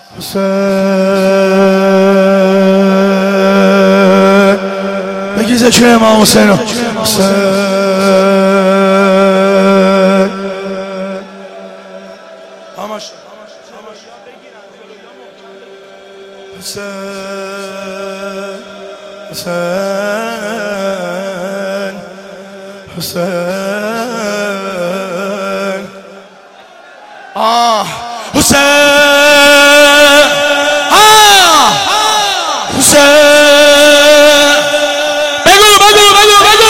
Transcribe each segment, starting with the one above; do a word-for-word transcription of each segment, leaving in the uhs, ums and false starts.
حسین بگی ذکر امام حسین حسین حسین حسین آه حسین آه حسین بگو بگو بگو بگو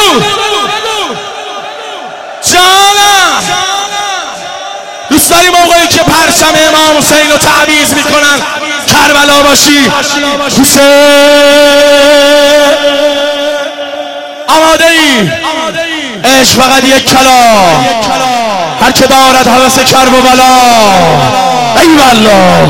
جانم دوست داری موقعی که پرچم امام حسین رو تعویض میکنن کربلا باشی حسین آماده ای عشق فقط یک کلام هر که دارد هوس کرب و بلا ای والله